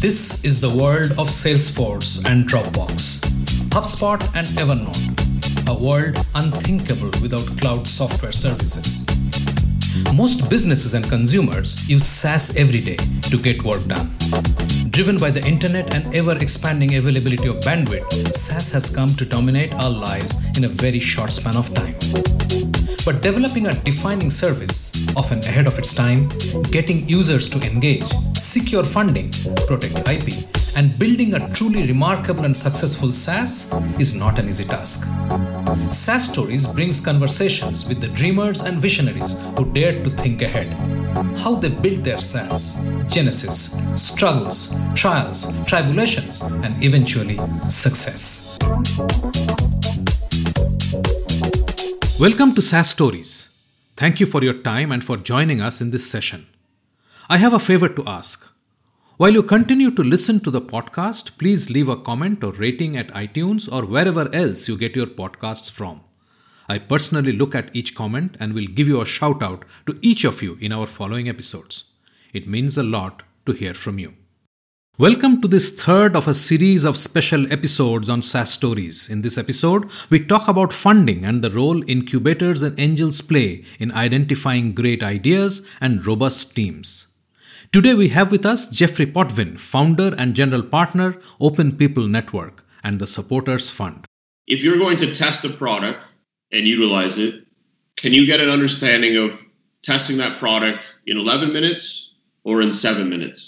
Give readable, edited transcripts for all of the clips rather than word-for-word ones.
This is the world of Salesforce and Dropbox, HubSpot and Evernote, a world unthinkable without cloud software services. Most businesses and consumers use SaaS every day to get work done. Driven by the internet and ever-expanding availability of bandwidth, SaaS has come to dominate our lives in a very short span of time. But developing a defining service, often ahead of its time, getting users to engage, secure funding, protect IP, and building a truly remarkable and successful SaaS is not an easy task. SaaS Stories brings conversations with the dreamers and visionaries who dared to think ahead. How they built their SaaS, genesis, struggles, trials, tribulations, and eventually success. Welcome to SaaS Stories. Thank you for your time and for joining us in this session. I have a favor to ask. While you continue to listen to the podcast, please leave a comment or rating at iTunes or wherever else you get your podcasts from. I personally look at each comment and will give you a shout out to each of you in our following episodes. It means a lot to hear from you. Welcome to this third of a series of special episodes on SaaS Stories. In this episode, we talk about funding and the role incubators and angels play in identifying great ideas and robust teams. Today we have with us Jeffrey Potvin, founder and general partner, Open People Network, and the Supporters Fund. If you're going to test a product and utilize it, can you get an understanding of testing that product in 11 minutes or in 7 minutes?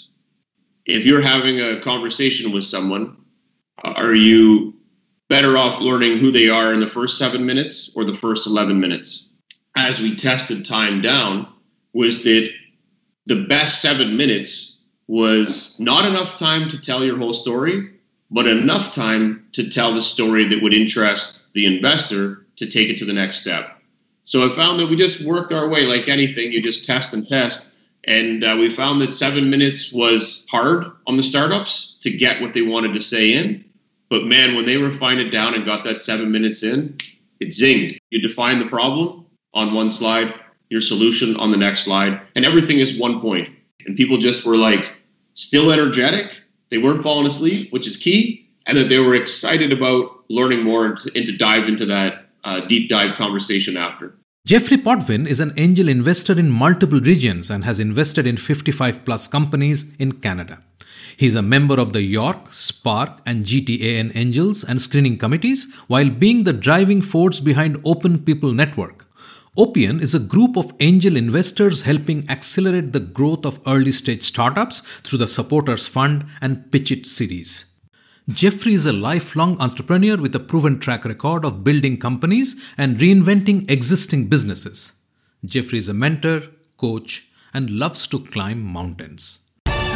If you're having a conversation with someone, are you better off learning who they are in the first 7 minutes or the first 11 minutes? As we tested time down, was that the best 7 minutes was not enough time to tell your whole story, but enough time to tell the story that would interest the investor to take it to the next step. So I found that we just worked our way like anything. You just test and test. And we found that 7 minutes was hard on the startups to get what they wanted to say in. But man, when they refined it down and got that 7 minutes in, it zinged. You define the problem on one slide, your solution on the next slide, and everything is one point. And people just were like still energetic. They weren't falling asleep, which is key. And that they were excited about learning more and to dive into that deep dive conversation after. Jeffrey Potvin is an angel investor in multiple regions and has invested in 55 plus companies in Canada. He is a member of the York, Spark, and GTAN Angels and screening committees while being the driving force behind Open People Network. OPN is a group of angel investors helping accelerate the growth of early-stage startups through the Supporters Fund and Pitch It series. Jeffrey is a lifelong entrepreneur with a proven track record of building companies and reinventing existing businesses. Jeffrey is a mentor, coach, and loves to climb mountains.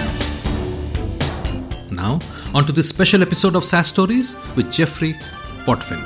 Now, on to this special episode of SaaS Stories with Jeffrey Potvin.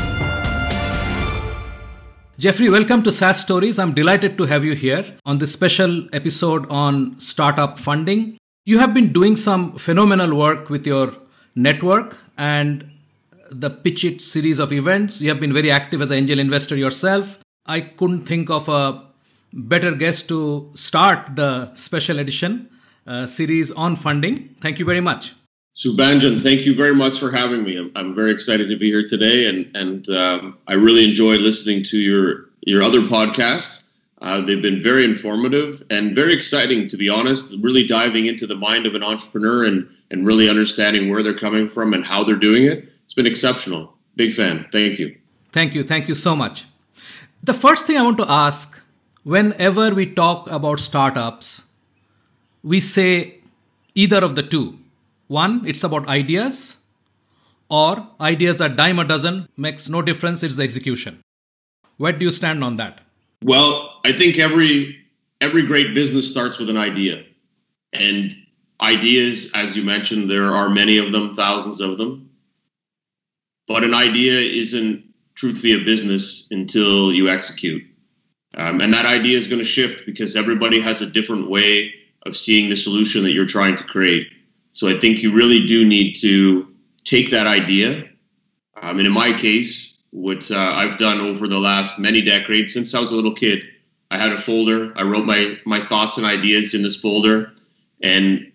Jeffrey, welcome to SaaS Stories. I'm delighted to have you here on this special episode on startup funding. You have been doing some phenomenal work with your network and the Pitch It series of events. You have been very active as an angel investor yourself. I couldn't think of a better guest to start the special edition series on funding. Thank you very much. Subhanjan, thank you very much for having me. I'm very excited to be here today, and I really enjoy listening to your other podcasts. They've been very informative and very exciting, to be honest, really diving into the mind of an entrepreneur and really understanding where they're coming from and how they're doing it. It's been exceptional. Big fan. Thank you. Thank you. Thank you so much. The first thing I want to ask, whenever we talk about startups, we say either of the two. One, it's about ideas, or ideas are dime a dozen, makes no difference, it's the execution. Where do you stand on that? Well, I think every great business starts with an idea. And ideas, as you mentioned, there are many of them, thousands of them. But an idea isn't truthfully a business until you execute. And that idea is going to shift because everybody has a different way of seeing the solution that you're trying to create. So I think you really do need to take that idea. And in my case, what I've done over the last many decades, since I was a little kid, I had a folder. I wrote my thoughts and ideas in this folder. And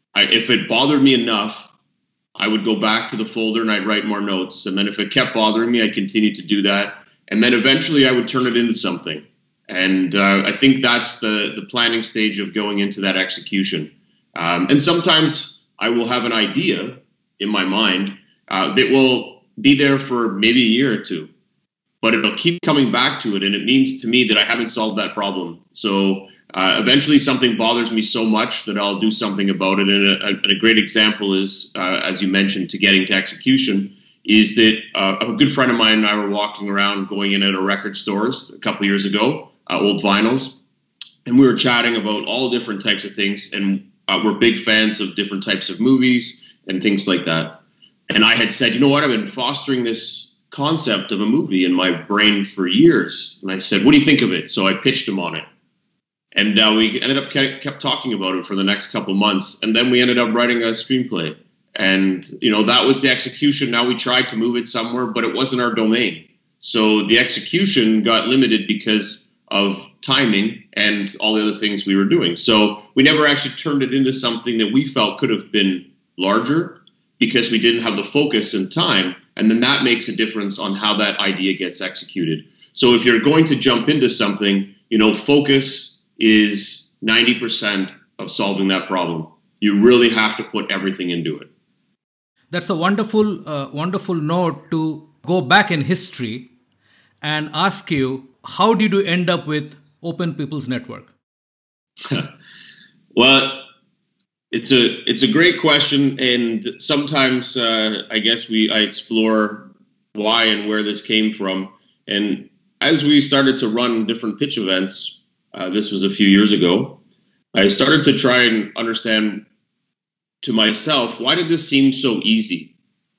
if it bothered me enough, I would go back to the folder and I'd write more notes. And then if it kept bothering me, I'd continue to do that. And then eventually I would turn it into something. And I think that's the planning stage of going into that execution. And sometimes I will have an idea in my mind that will be there for maybe a year or two, but it'll keep coming back to it. And it means to me that I haven't solved that problem. So eventually something bothers me so much that I'll do something about it. And a great example is, as you mentioned, to getting to execution, is that a good friend of mine and I were walking around going in at a record stores a couple years ago, old vinyls, and we were chatting about all different types of things, and we're big fans of different types of movies and things like that. And I had said, you know what, I've been fostering this concept of a movie in my brain for years. And I said, what do you think of it? So I pitched him on it. And we ended up kept talking about it for the next couple months. And then we ended up writing a screenplay. And, that was the execution. Now we tried to move it somewhere, but it wasn't our domain. So the execution got limited because of timing and all the other things we were doing. So we never actually turned it into something that we felt could have been larger because we didn't have the focus and time. And then that makes a difference on how that idea gets executed. So if you're going to jump into something, focus is 90% of solving that problem. You really have to put everything into it. That's a wonderful note to go back in history and ask you, how did you end up with Open People's Network? Well, it's a great question, and sometimes I guess I explore why and where this came from. And as we started to run different pitch events, this was a few years ago, I started to try and understand to myself, why did this seem so easy?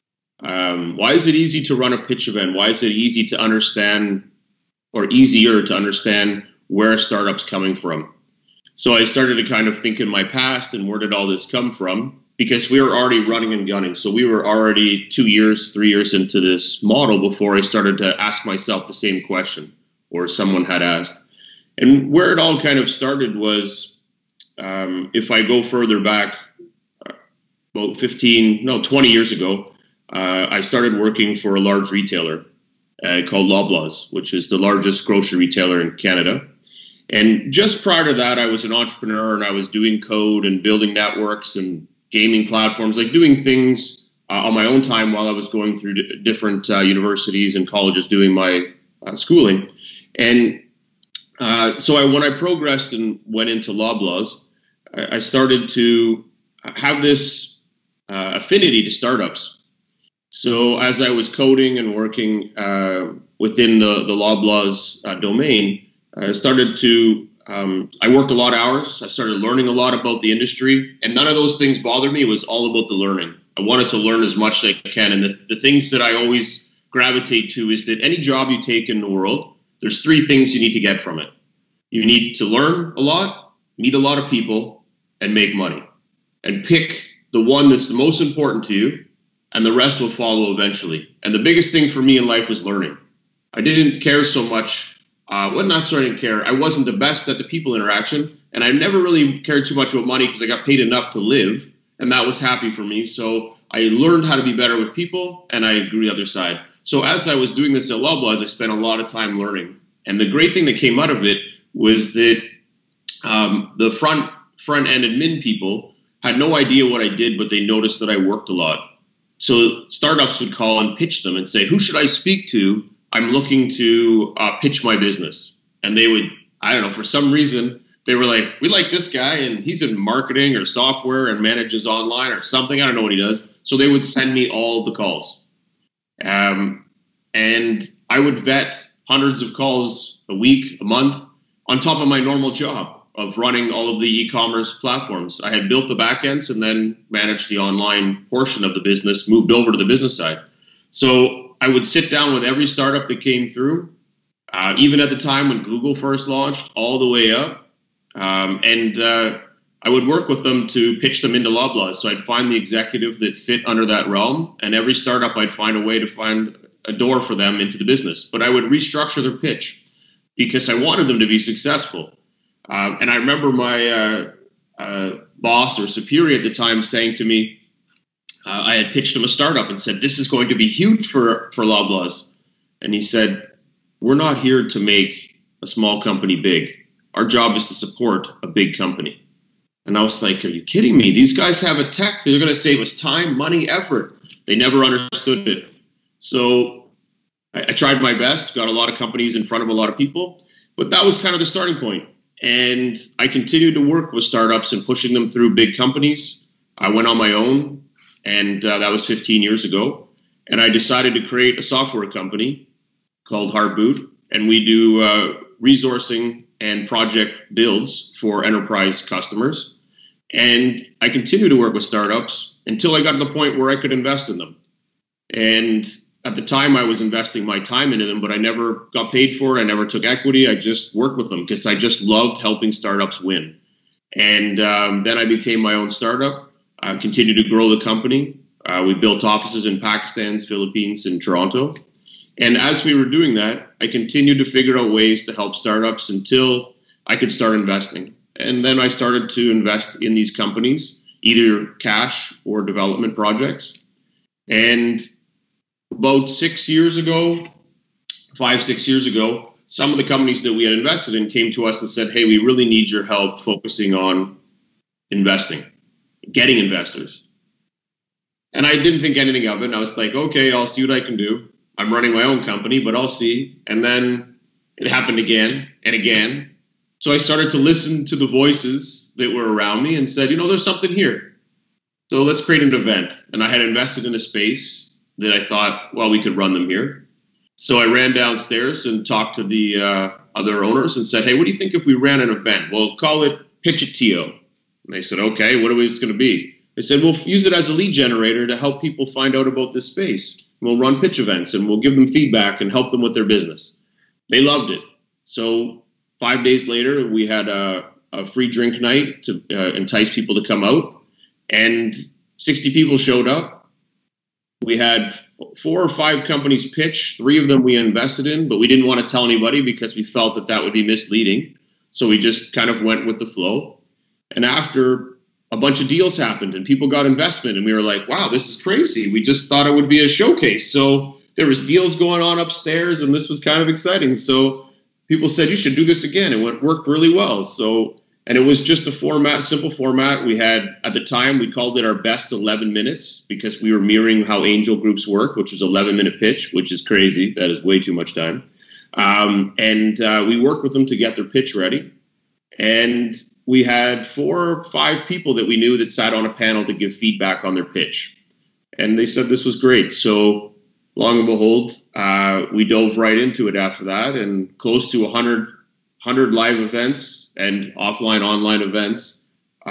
Why is it easy to run a pitch event? Why is it easy to understand, or easier to understand, where a startup's coming from? So I started to kind of think in my past, and where did all this come from? Because we were already running and gunning. So we were already 2 years, 3 years into this model before I started to ask myself the same question, or someone had asked. And where it all kind of started was, if I go further back, about 20 years ago, I started working for a large retailer called Loblaws, which is the largest grocery retailer in Canada. And just prior to that, I was an entrepreneur, and I was doing code and building networks and gaming platforms, like doing things on my own time while I was going through different universities and colleges doing my schooling. And so when I progressed and went into Loblaws, I started to have this affinity to startups. So as I was coding and working within the Loblaws domain, I started to, I worked a lot of hours. I started learning a lot about the industry, and none of those things bothered me. It was all about the learning. I wanted to learn as much as I can. And the things that I always gravitate to is that any job you take in the world, there's three things you need to get from it. You need to learn a lot, meet a lot of people, and make money. And pick the one that's the most important to you, and the rest will follow eventually. And the biggest thing for me in life was learning. I didn't care so much. I didn't care. I wasn't the best at the people interaction, and I never really cared too much about money because I got paid enough to live, and that was happy for me. So I learned how to be better with people, and I grew the other side. So as I was doing this at Loblaws, I spent a lot of time learning. And the great thing that came out of it was that the front end admin people had no idea what I did, but they noticed that I worked a lot. So startups would call and pitch them and say, who should I speak to? I'm looking to pitch my business. And they would, I don't know, for some reason, they were like, we like this guy and he's in marketing or software and manages online or something. I don't know what he does. So they would send me all of the calls. And I would vet hundreds of calls a week, a month, on top of my normal job of running all of the e-commerce platforms. I had built the backends and then managed the online portion of the business, moved over to the business side. So I would sit down with every startup that came through, even at the time when Google first launched, all the way up. And I would work with them to pitch them into Loblaws. So I'd find the executive that fit under that realm, and every startup I'd find a way to find a door for them into the business. But I would restructure their pitch because I wanted them to be successful. And I remember boss or superior at the time saying to me, I had pitched him a startup and said, this is going to be huge for Loblaws. And he said, we're not here to make a small company big. Our job is to support a big company. And I was like, are you kidding me? These guys have a tech. They're going to save us time, money, effort. They never understood it. So I tried my best, got a lot of companies in front of a lot of people, but that was kind of the starting point. And I continued to work with startups and pushing them through big companies. I went on my own, and that was 15 years ago. And I decided to create a software company called Heartboot, and we do resourcing and project builds for enterprise customers. And I continued to work with startups until I got to the point where I could invest in them. And at the time, I was investing my time into them, but I never got paid for it. I never took equity. I just worked with them because I just loved helping startups win. And then I became my own startup. I continued to grow the company. We built offices in Pakistan, Philippines, and Toronto. And as we were doing that, I continued to figure out ways to help startups until I could start investing. And then I started to invest in these companies, either cash or development projects. And about 6 years ago, 5-6 years ago, some of the companies that we had invested in came to us and said, hey, we really need your help focusing on investing, getting investors. And I didn't think anything of it. And I was like, okay, I'll see what I can do. I'm running my own company, but I'll see. And then it happened again and again. So I started to listen to the voices that were around me and said, there's something here. So let's create an event. And I had invested in a space that I thought, well, we could run them here. So I ran downstairs and talked to the other owners and said, hey, what do you think if we ran an event? We'll call it Pitch-a-Tio. And they said, okay, what are we going to be? They said, we'll use it as a lead generator to help people find out about this space. We'll run pitch events and we'll give them feedback and help them with their business. They loved it. So 5 days later, we had a free drink night to entice people to come out. And 60 people showed up. We had 4 or 5 companies pitch. 3 of them we invested in, but we didn't want to tell anybody because we felt that would be misleading. So we just kind of went with the flow. And after a bunch of deals happened and people got investment and we were like, wow, this is crazy. We just thought it would be a showcase. So there was deals going on upstairs and this was kind of exciting. So people said, you should do this again. It worked really well. So, and it was just a simple format. We had, at the time, we called it our best 11 minutes because we were mirroring how angel groups work, which was 11-minute pitch, which is crazy. That is way too much time. And we worked with them to get their pitch ready. And we had 4 or 5 people that we knew that sat on a panel to give feedback on their pitch. And they said this was great. So long and behold, we dove right into it after that, and close to 100 live events and offline, online events.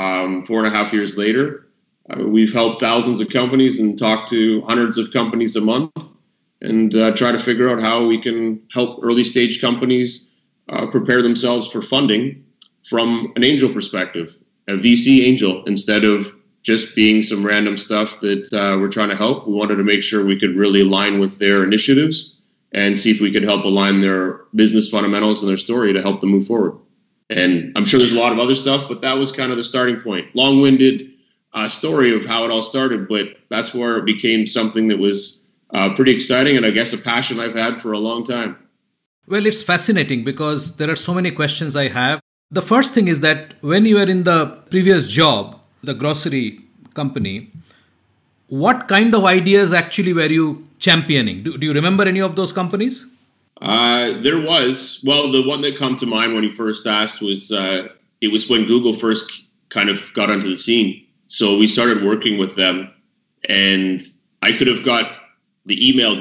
4.5 years later, we've helped thousands of companies and talked to hundreds of companies a month and try to figure out how we can help early stage companies prepare themselves for funding from an angel perspective, a VC angel, instead of just being some random stuff that we're trying to help. We wanted to make sure we could really align with their initiatives and see if we could help align their business fundamentals and their story to help them move forward. And I'm sure there's a lot of other stuff, but that was kind of the starting point. Long-winded story of how it all started, but that's where it became something that was pretty exciting and I guess a passion I've had for a long time. Well, it's fascinating because there are so many questions I have. The first thing is that when you were in the previous job, the grocery company, what kind of ideas actually were you championing? Do you remember any of those companies? There was. Well, the one that come to mind when you first asked was, it was when Google first kind of got onto the scene. So we started working with them and I could have got the email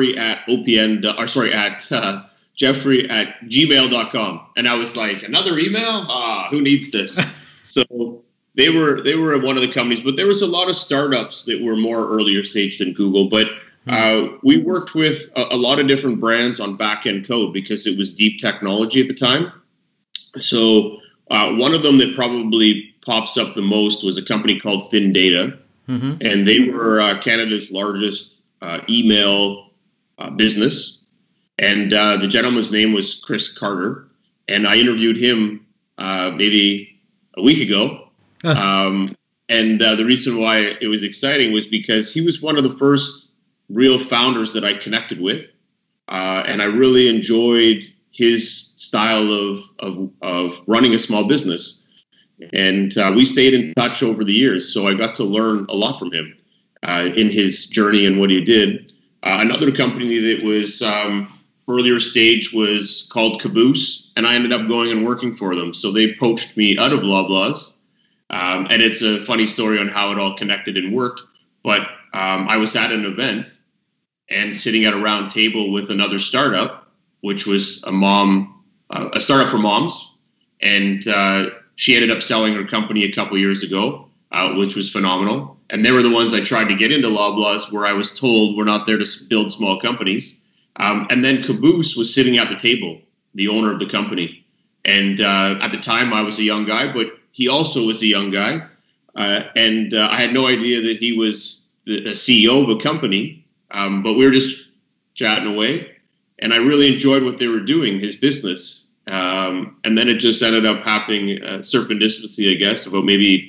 Jeffrey@gmail.com. And I was like, another email? Who needs this? So they were one of the companies, but there was a lot of startups that were more earlier stage than Google. But we worked with a lot of different brands on back-end code because it was deep technology at the time. So one of them that probably pops up the most was a company called Thin Data. Mm-hmm. And they were Canada's largest email business. And the gentleman's name was Chris Carter. And I interviewed him maybe a week ago. And the reason why it was exciting was because he was one of the first real founders that I connected with. And I really enjoyed his style of running a small business. And we stayed in touch over the years. So I got to learn a lot from him in his journey and what he did. Another company that was earlier stage was called Caboose, and I ended up going and working for them. So they poached me out of Loblaws. And it's a funny story on how it all connected and worked. But I was at an event and sitting at a round table with another startup, which was a startup for moms. And she ended up selling her company a couple years ago, which was phenomenal. And they were the ones I tried to get into Loblaws, where I was told we're not there to build small companies. And then Caboose was sitting at the table, the owner of the company. And at the time, I was a young guy, but he also was a young guy. And I had no idea that he was the CEO of a company. But we were just chatting away. And I really enjoyed what they were doing, his business. And then it just ended up happening serendipitously, I guess. About maybe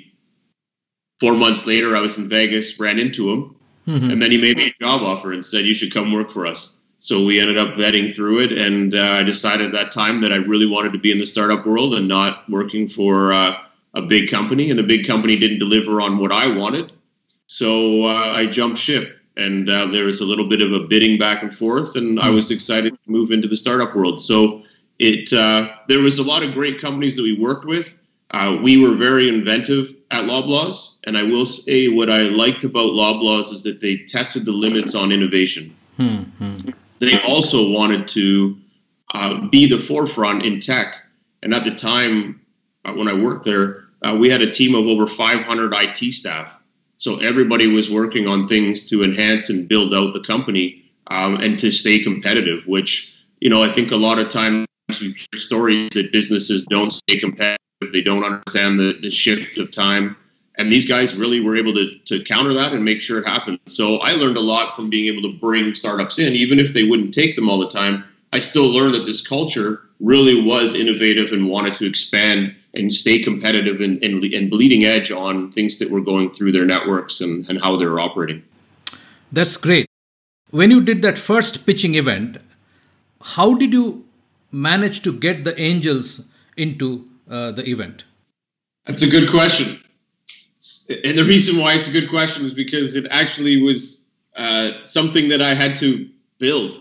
4 months later, I was in Vegas, ran into him. Mm-hmm. And then he made me a job offer and said, you should come work for us. So we ended up vetting through it. And I decided at that time that I really wanted to be in the startup world and not working for a big company. And the big company didn't deliver on what I wanted. So I jumped ship. And there was a little bit of a bidding back and forth. And I was excited to move into the startup world. So there was a lot of great companies that we worked with. We were very inventive at Loblaws. And I will say what I liked about Loblaws is that they tested the limits on innovation. Mm-hmm. They also wanted to be the forefront in tech. And at the time, when I worked there, we had a team of over 500 IT staff. So everybody was working on things to enhance and build out the company and to stay competitive, which, I think a lot of times we hear stories that businesses don't stay competitive. They don't understand the shift of time. And these guys really were able to counter that and make sure it happened. So I learned a lot from being able to bring startups in, even if they wouldn't take them all the time. I still learned that this culture really was innovative and wanted to expand and stay competitive and bleeding edge on things that were going through their networks and how they were operating. That's great. When you did that first pitching event, how did you manage to get the angels into the event? That's a good question. And the reason why it's a good question is because it actually was something that I had to build.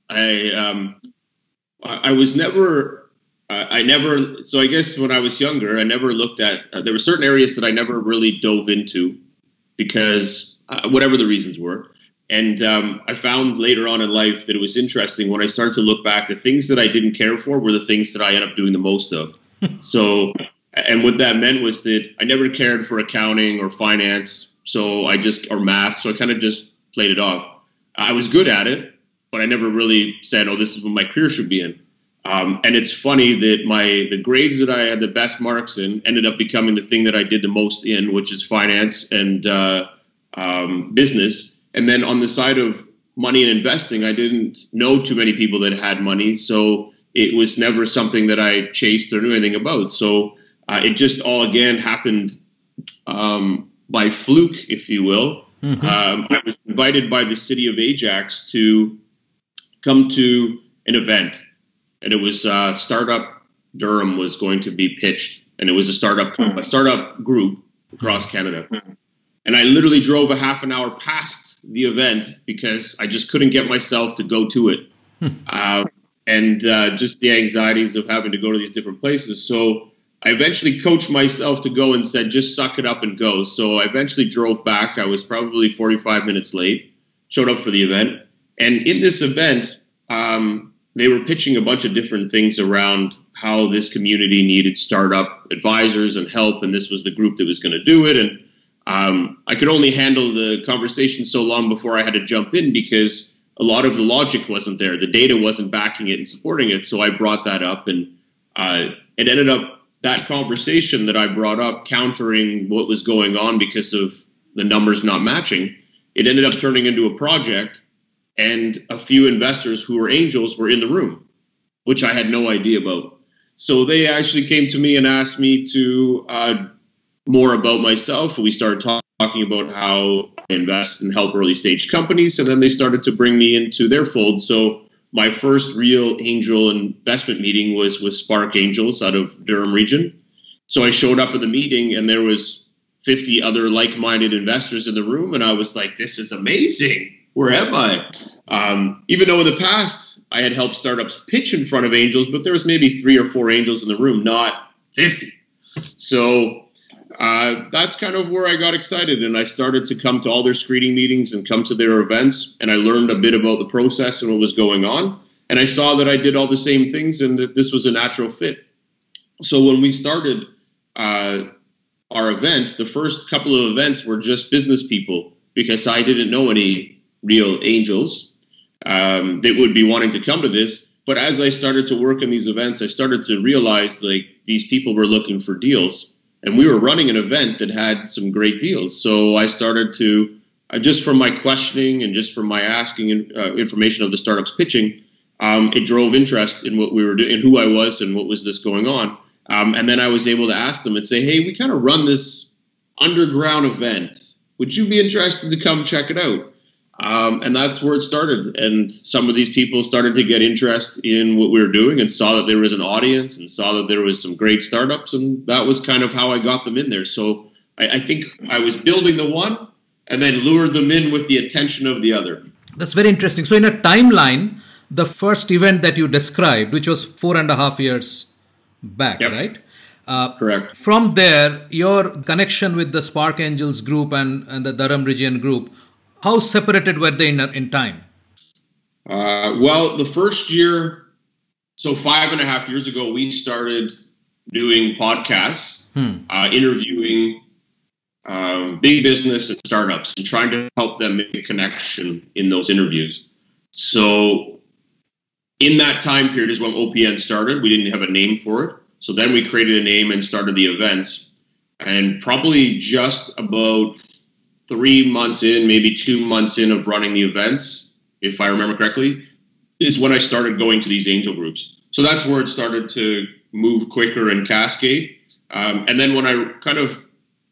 So I guess when I was younger, I never looked at, there were certain areas that I never really dove into because whatever the reasons were. And I found later on in life that it was interesting when I started to look back, the things that I didn't care for were the things that I ended up doing the most of. So, and what that meant was that I never cared for accounting or finance, or math. So I kind of just played it off. I was good at it, but I never really said, this is what my career should be in. And it's funny that the grades that I had the best marks in ended up becoming the thing that I did the most in, which is finance and business. And then on the side of money and investing, I didn't know too many people that had money. So it was never something that I chased or knew anything about. So it just all, again, happened by fluke, if you will. Mm-hmm. I was invited by the city of Ajax to come to an event. And it was Startup Durham was going to be pitched. And it was a startup group across Canada. And I literally drove a half an hour past the event because I just couldn't get myself to go to it. And just the anxieties of having to go to these different places. So I eventually coached myself to go and said, just suck it up and go. So I eventually drove back. I was probably 45 minutes late, showed up for the event. And in this event, they were pitching a bunch of different things around how this community needed startup advisors and help. And this was the group that was going to do it. And I could only handle the conversation so long before I had to jump in because a lot of the logic wasn't there. The data wasn't backing it and supporting it. So I brought that up, and it ended up that conversation that I brought up countering what was going on because of the numbers not matching. It ended up turning into a project, and a few investors who were angels were in the room, which I had no idea about. So they actually came to me and asked me to more about myself. We started talking about how I invest and help early stage companies. And then they started to bring me into their fold. So my first real angel investment meeting was with Spark Angels out of Durham region. So I showed up at the meeting and there was 50 other like-minded investors in the room. And I was like, this is amazing. Where am I? Even though in the past I had helped startups pitch in front of angels, but there was maybe 3 or 4 angels in the room, not 50. So that's kind of where I got excited. And I started to come to all their screening meetings and come to their events. And I learned a bit about the process and what was going on. And I saw that I did all the same things and that this was a natural fit. So when we started our event, the first couple of events were just business people because I didn't know any real angels that would be wanting to come to this. But as I started to work in these events, I started to realize like these people were looking for deals. And we were running an event that had some great deals. So I started to, just from my questioning and just from my asking information of the startups pitching, it drove interest in what we were doing and who I was and what was this going on. And then I was able to ask them and say, hey, we kind of run this underground event. Would you be interested to come check it out? And that's where it started. And some of these people started to get interest in what we were doing and saw that there was an audience and saw that there was some great startups. And that was kind of how I got them in there. So I think I was building the one and then lured them in with the attention of the other. That's very interesting. So in a timeline, the first event that you described, which was 4.5 years back, yep. Right? Correct. From there, your connection with the Spark Angels group and the Durham region group, how separated were they in time? Well, the first year, so 5.5 years ago, we started doing podcasts, interviewing big business and startups and trying to help them make a connection in those interviews. So in that time period is when OPN started. We didn't have a name for it. So then we created a name and started the events. And probably just about 3 months in, maybe 2 months in of running the events, if I remember correctly, is when I started going to these angel groups. So that's where it started to move quicker and cascade. And then when I kind of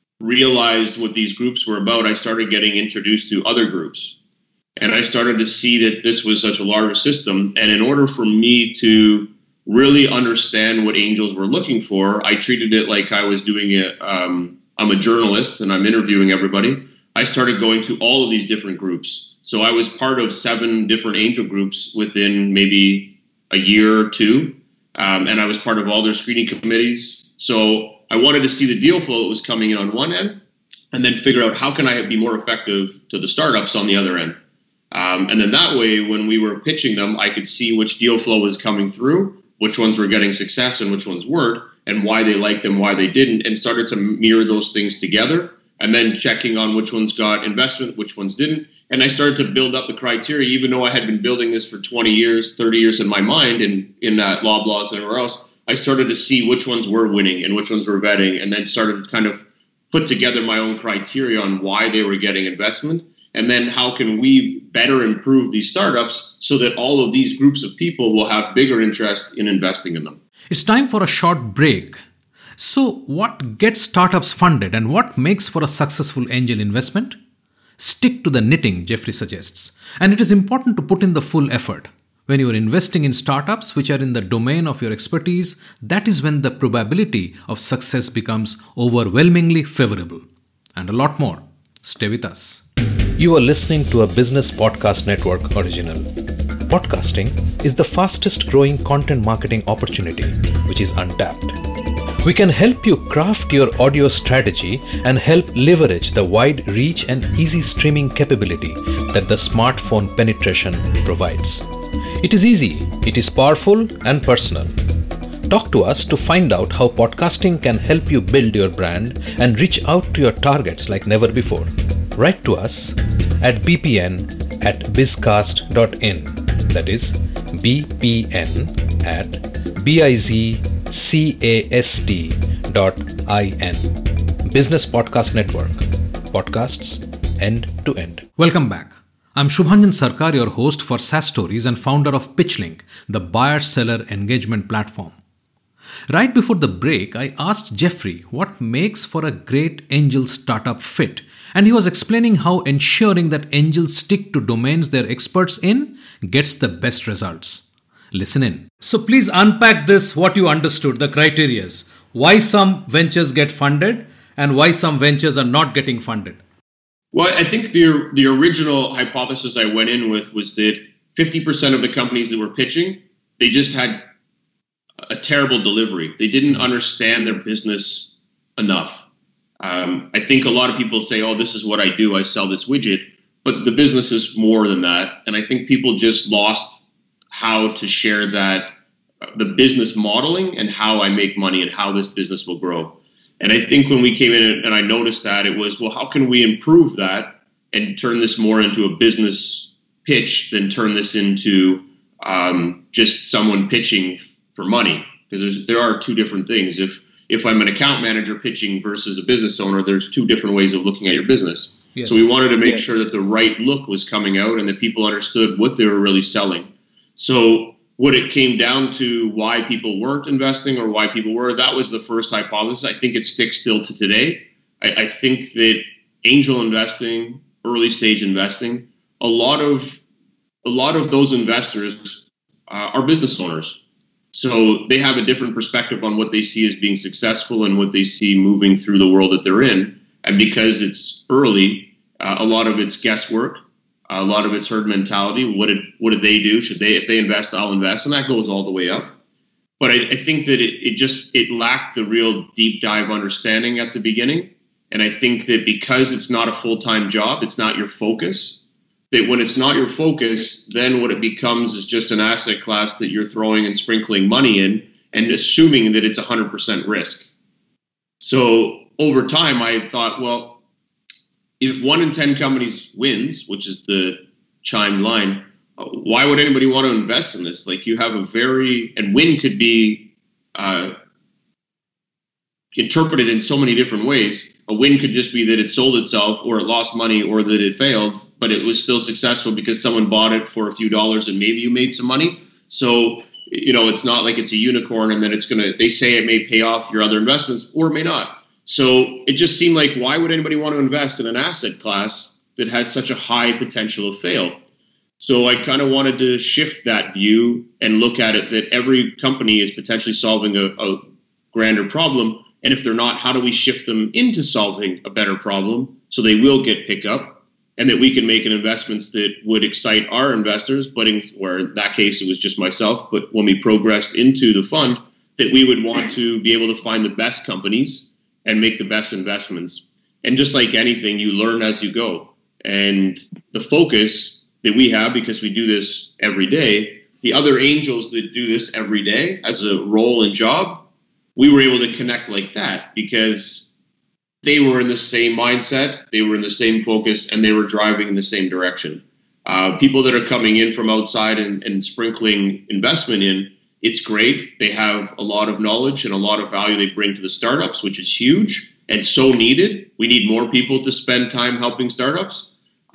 realized what these groups were about, I started getting introduced to other groups. And I started to see that this was such a large system. And in order for me to really understand what angels were looking for, I treated it like I was doing it. I'm a journalist and I'm interviewing everybody. I started going to all of these different groups. So I was part of 7 different angel groups within maybe a year or 2. And I was part of all their screening committees. So I wanted to see the deal flow that was coming in on one end and then figure out how can I be more effective to the startups on the other end. And then that way, when we were pitching them, I could see which deal flow was coming through, which ones were getting success and which ones weren't, and why they liked them, why they didn't, and started to mirror those things together, and then checking on which ones got investment, which ones didn't. And I started to build up the criteria, even though I had been building this for 20 years, 30 years in my mind, and in Loblaws and everywhere else, I started to see which ones were winning and which ones were vetting, and then started to kind of put together my own criteria on why they were getting investment. And then how can we better improve these startups so that all of these groups of people will have bigger interest in investing in them? It's time for a short break. So what gets startups funded and what makes for a successful angel investment? Stick to the knitting, Jeffrey suggests. And it is important to put in the full effort. When you are investing in startups which are in the domain of your expertise, that is when the probability of success becomes overwhelmingly favorable. And a lot more. Stay with us. You are listening to a Business Podcast Network original. Podcasting is the fastest growing content marketing opportunity, which is untapped. We can help you craft your audio strategy and help leverage the wide reach and easy streaming capability that the smartphone penetration provides. It is easy, it is powerful and personal. Talk to us to find out how podcasting can help you build your brand and reach out to your targets like never before. Write to us at bpn@bizcast.in. That is bpn@bizcast.in. Business Podcast Network. Podcasts end to end. Welcome back. I'm Shubhanjan Sarkar, your host for SaaS Stories and founder of PitchLink, the buyer-seller engagement platform. Right before the break, I asked Jeffrey what makes for a great angel startup fit, and he was explaining how ensuring that angels stick to domains they're experts in gets the best results. Listen in. So please unpack this, what you understood, the criterias. Why some ventures get funded and why some ventures are not getting funded. Well, I think the original hypothesis I went in with was that 50% of the companies that were pitching, they just had a terrible delivery. They didn't understand their business enough. I think a lot of people say, oh, this is what I do. I sell this widget. But the business is more than that. And I think people just lost how to share that, the business modeling and how I make money and how this business will grow. And I think when we came in and I noticed that, it was, well, how can we improve that and turn this more into a business pitch than turn this into just someone pitching for money? Because there are two different things. If I'm an account manager pitching versus a business owner, there's two different ways of looking at your business. Yes. So we wanted to make sure that the right look was coming out and that people understood what they were really selling. So what it came down to, why people weren't investing or why people were, that was the first hypothesis. I think it sticks still to today. I think that angel investing, early stage investing, a lot of those investors are business owners. So they have a different perspective on what they see as being successful and what they see moving through the world that they're in. And because it's early, a lot of it's guesswork. A lot of it's herd mentality. What did they do? If they invest, I'll invest. And that goes all the way up. But I think that it lacked the real deep dive understanding at the beginning. And I think that because it's not a full-time job, it's not your focus, that when it's not your focus, then what it becomes is just an asset class that you're throwing and sprinkling money in and assuming that it's 100% risk. So over time, I thought, well, if 1 in 10 companies wins, which is the Chime line, why would anybody want to invest in this? Like, you have and win could be interpreted in so many different ways. A win could just be that it sold itself or it lost money or that it failed, but it was still successful because someone bought it for a few dollars and maybe you made some money. So, it's not like it's a unicorn and then they say it may pay off your other investments or it may not. So it just seemed like, why would anybody want to invest in an asset class that has such a high potential of fail? So I kind of wanted to shift that view and look at it that every company is potentially solving a grander problem. And if they're not, how do we shift them into solving a better problem so they will get pickup and that we can make investments that would excite our investors, but in that case, it was just myself. But when we progressed into the fund, that we would want to be able to find the best companies and make the best investments. And just like anything, you learn as you go. And the focus that we have, because we do this every day, the other angels that do this every day as a role and job, we were able to connect like that because they were in the same mindset, they were in the same focus, and they were driving in the same direction. People that are coming in from outside and sprinkling investment in, it's great. They have a lot of knowledge and a lot of value they bring to the startups, which is huge and so needed. We need more people to spend time helping startups.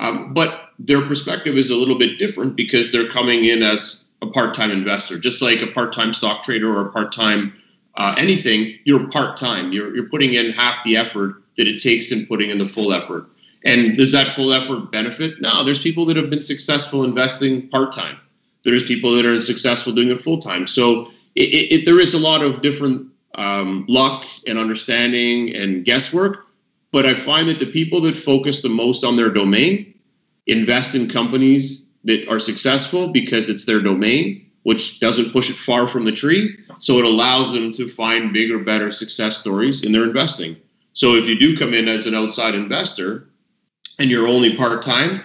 But their perspective is a little bit different because they're coming in as a part-time investor, just like a part-time stock trader or a part-time anything. You're part-time. You're putting in half the effort that it takes in putting in the full effort. And does that full effort benefit? No, there's people that have been successful investing part-time. There's people that are successful doing it full-time. So there is a lot of different luck and understanding and guesswork. But I find that the people that focus the most on their domain invest in companies that are successful because it's their domain, which doesn't push it far from the tree. So it allows them to find bigger, better success stories in their investing. So if you do come in as an outside investor and you're only part-time,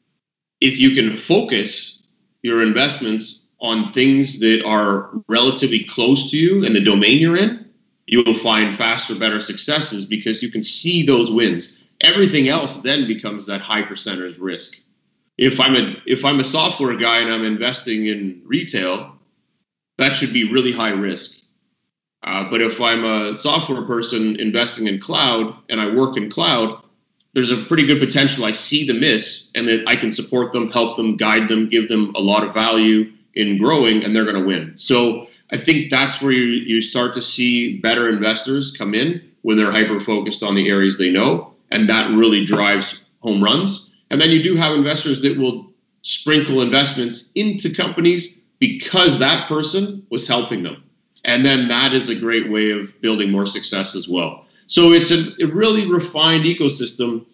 if you can focus your investments on things that are relatively close to you and the domain you're in, you will find faster, better successes because you can see those wins. Everything else then becomes that high percentage risk. If I'm a software guy and I'm investing in retail, that should be really high risk. But if I'm a software person investing in cloud and I work in cloud, there's a pretty good potential I see the miss and that I can support them, help them, guide them, give them a lot of value in growing, and they're going to win. So I think that's where you start to see better investors come in when they're hyper-focused on the areas they know, and that really drives home runs. And then you do have investors that will sprinkle investments into companies because that person was helping them. And then that is a great way of building more success as well. So it's a really refined ecosystem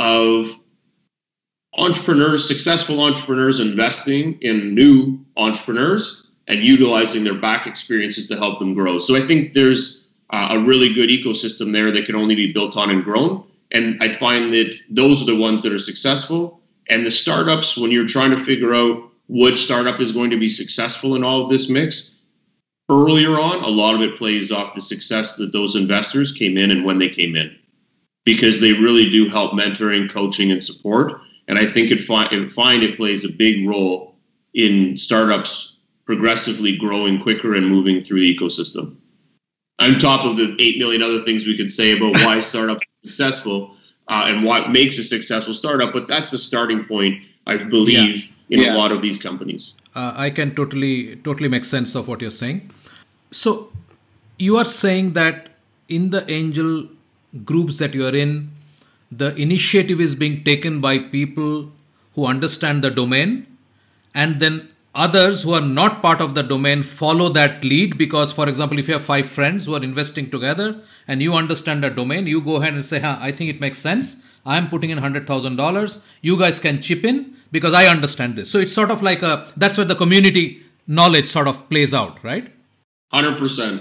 of entrepreneurs, successful entrepreneurs investing in new entrepreneurs and utilizing their back experiences to help them grow. So I think there's a really good ecosystem there that can only be built on and grown. And I find that those are the ones that are successful. And the startups, when you're trying to figure out which startup is going to be successful in all of this mix, earlier on, a lot of it plays off the success that those investors came in and when they came in, because they really do help mentoring, coaching, and support. And I think it plays a big role in startups progressively growing quicker and moving through the ecosystem. On top of the 8 million other things we could say about why startups are successful and what makes a successful startup, but that's the starting point, I believe, in a lot of these companies. I can totally make sense of what you're saying. So you are saying that in the angel groups that you are in, the initiative is being taken by people who understand the domain, and then others who are not part of the domain follow that lead. Because, for example, if you have 5 friends who are investing together and you understand the domain, you go ahead and say, I think it makes sense. I'm putting in $100,000. You guys can chip in because I understand this. So it's sort of like that's where the community knowledge sort of plays out, right? 100%.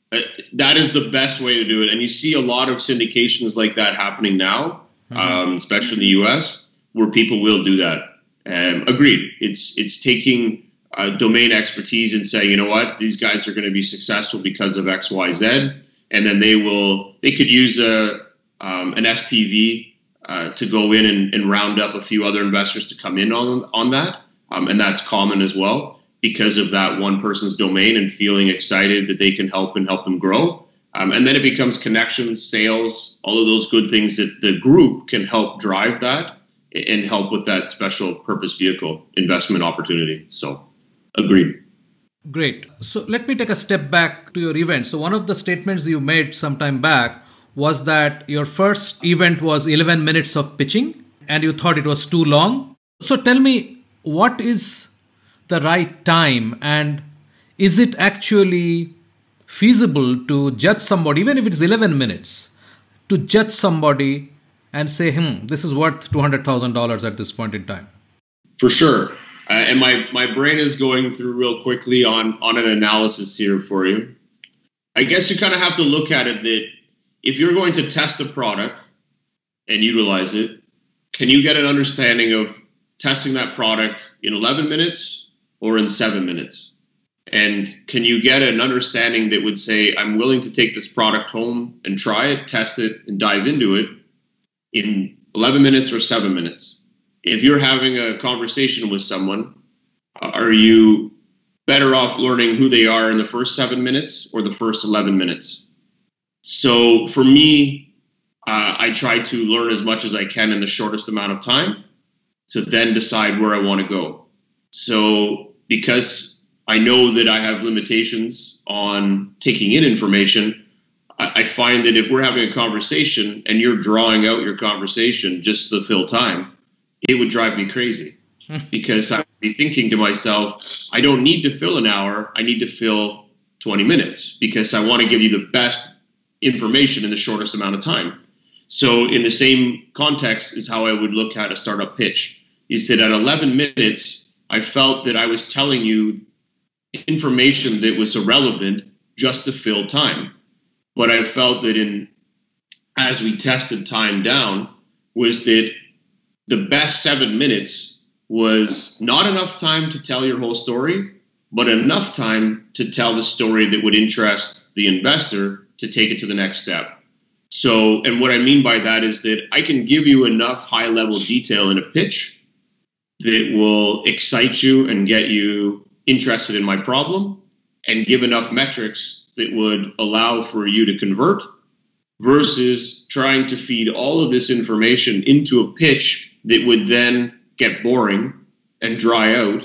That is the best way to do it. And you see a lot of syndications like that happening now, especially in the US, where people will do that. Agreed. It's taking domain expertise and saying, you know what, these guys are going to be successful because of X, Y, Z. And then they could use an SPV to go in and round up a few other investors to come in on that. And that's common as well, because of that one person's domain and feeling excited that they can help them grow. And then it becomes connections, sales, all of those good things that the group can help drive that and help with that special purpose vehicle investment opportunity. So, agreed. Great. So let me take a step back to your event. So one of the statements you made some time back was that your first event was 11 minutes of pitching and you thought it was too long. So tell me, what is the right time, and is it actually feasible to judge somebody, even if it's 11 minutes, to judge somebody and say, this is worth $200,000 at this point in time? For sure. And my brain is going through real quickly on an analysis here for you. I guess you kind of have to look at it that if you're going to test a product and utilize it, can you get an understanding of testing that product in 11 minutes or in 7 minutes? And can you get an understanding that would say, I'm willing to take this product home and try it, test it, and dive into it in 11 minutes or 7 minutes? If you're having a conversation with someone, are you better off learning who they are in the first 7 minutes or the first 11 minutes? So for me, I try to learn as much as I can in the shortest amount of time to then decide where I want to go. So because I know that I have limitations on taking in information, I find that if we're having a conversation and you're drawing out your conversation just to fill time, it would drive me crazy because I would be thinking to myself, I don't need to fill an hour. I need to fill 20 minutes because I want to give you the best information in the shortest amount of time. So in the same context is how I would look at a startup pitch, is that at 11 minutes, I felt that I was telling you information that was irrelevant just to fill time. But I felt that as we tested time down, was that the best 7 minutes was not enough time to tell your whole story, but enough time to tell the story that would interest the investor to take it to the next step. So, and what I mean by that is that I can give you enough high-level detail in a pitch that will excite you and get you interested in my problem, and give enough metrics that would allow for you to convert, versus trying to feed all of this information into a pitch that would then get boring and dry out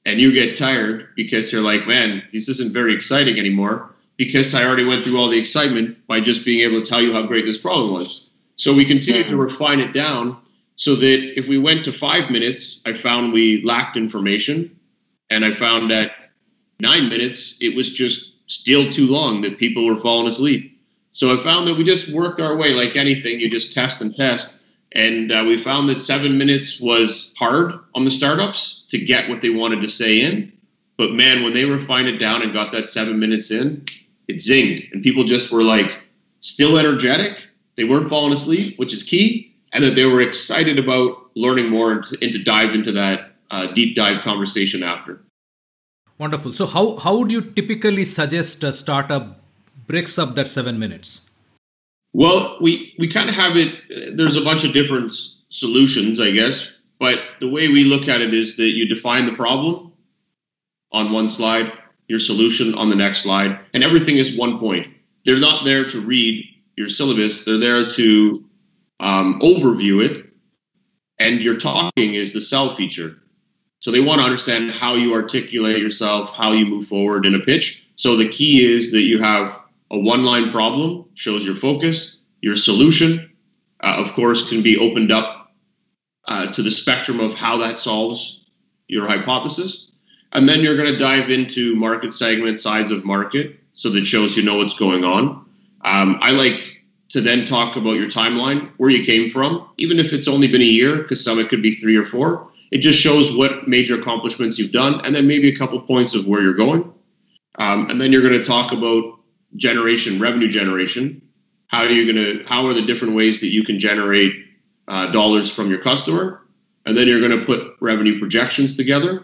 and you get tired because you're like, man, this isn't very exciting anymore because I already went through all the excitement by just being able to tell you how great this problem was. So we continued to refine it down so that if we went to 5 minutes, I found we lacked information. And I found that 9 minutes, it was just still too long that people were falling asleep. So I found that we just worked our way like anything. You just test and test. And we found that 7 minutes was hard on the startups to get what they wanted to say in. But man, when they refined it down and got that 7 minutes in, it zinged. And people just were like still energetic. They weren't falling asleep, which is key. And that they were excited about learning more and to dive into that deep dive conversation after. Wonderful. So how would you typically suggest a startup breaks up that 7 minutes? Well, we kind of have it. There's a bunch of different solutions, I guess. But the way we look at it is that you define the problem on one slide, your solution on the next slide, and everything is one point. They're not there to read your syllabus. They're there to overview it. And your talking is the sell feature. So they want to understand how you articulate yourself, how you move forward in a pitch. So the key is that you have a one-line problem, shows your focus, your solution, of course, can be opened up to the spectrum of how that solves your hypothesis. And then you're going to dive into market segment, size of market, so that shows you know what's going on. I like to then talk about your timeline, where you came from, even if it's only been a year, because some it could be 3 or 4. It just shows what major accomplishments you've done, and then maybe a couple points of where you're going. And then you're going to talk about revenue generation. How are the different ways that you can generate dollars from your customer? And then you're going to put revenue projections together.